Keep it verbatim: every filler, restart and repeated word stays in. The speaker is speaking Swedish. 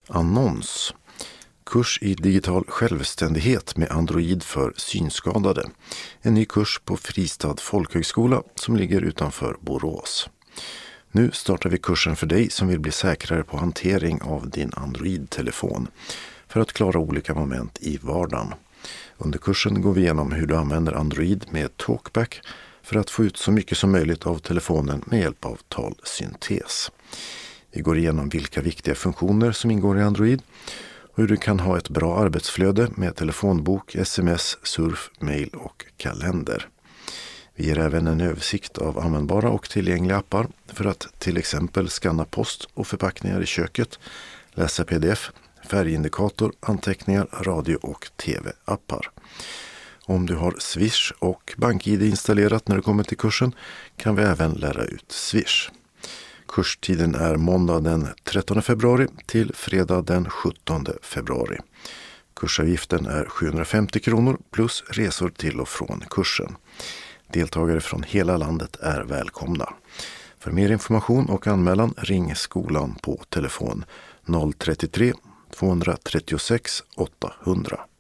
Annons. Kurs i digital självständighet med Android för synskadade. En ny kurs på Fristad folkhögskola som ligger utanför Borås. Nu startar vi kursen för dig som vill bli säkrare på hantering av din Android-telefon för att klara olika moment i vardagen. Under kursen går vi igenom hur du använder Android med Talkback för att få ut så mycket som möjligt av telefonen med hjälp av talsyntes. Vi går igenom vilka viktiga funktioner som ingår i Android och hur du kan ha ett bra arbetsflöde med telefonbok, sms, surf, mail och kalender. Vi ger även en översikt av användbara och tillgängliga appar för att till exempel skanna post och förpackningar i köket, läsa pdf, färgindikator, anteckningar, radio- och tv-appar. Om du har Swish och BankID installerat när du kommer till kursen kan vi även lära ut Swish. Kurstiden är måndag den trettonde februari till fredag den sjuttonde februari. Kursavgiften är sjuhundrafemtio kronor plus resor till och från kursen. Deltagare från hela landet är välkomna. För mer information och anmälan ring skolan på telefon noll tre tre två tre sex åtta hundra.